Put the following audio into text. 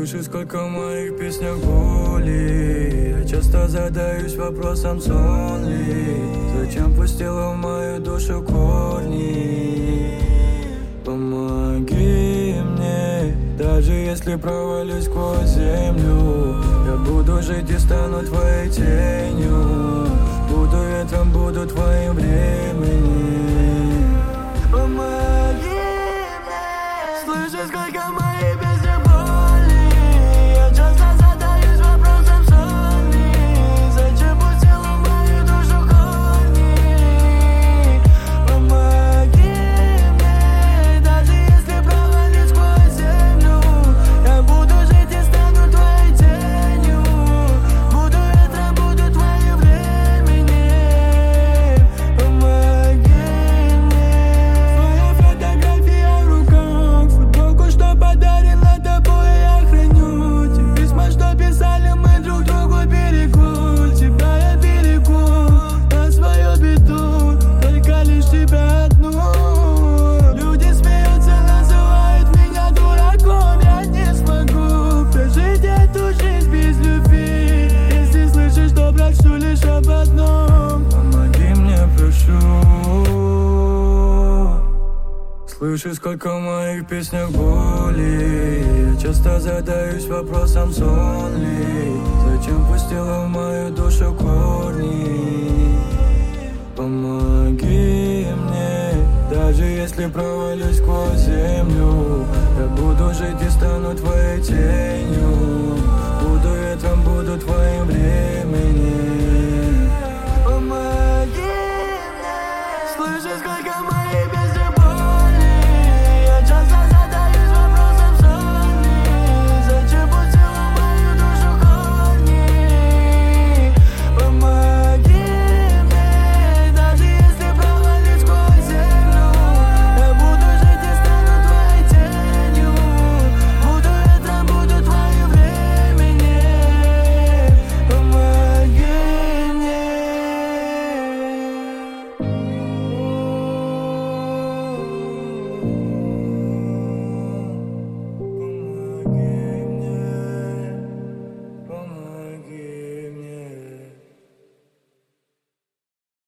Слышишь, сколько в моих песнях боли. Я часто задаюсь вопросом, сон ли. Зачем пустила в мою душу корни? Помоги мне, даже если провалюсь сквозь землю. Я буду жить и стану твоей тенью. Буду ветром, буду твоим временем. Помоги мне. Слышишь, сколько в моих песнях боли. Я часто задаюсь вопросом, сон ли. Зачем пустила в мою душу корни? Помоги мне, даже если провалюсь сквозь землю. Я буду жить и стану твоей тенью. Буду ветром, буду твоим временем. Помоги мне. Твоя фотография в руках, футболку, что подарила тобой, я храню. Те письма, что писали мы друг другу, берегу. Тебя я берегу на свою беду, только лишь тебя одну. Люди смеются, называют меня дураком. Я не смогу прожить эту жизнь без любви. Если слышишь, то прошу лишь об одном. Помоги мне, прошу. Слышишь, сколько в моих песнях боли. Я часто задаюсь вопросом, сон ли. Зачем пустила в мою душу корни? Помоги мне, даже если провалюсь сквозь землю. Я буду жить и стану твоей тенью. Буду ветром, буду твоим временем.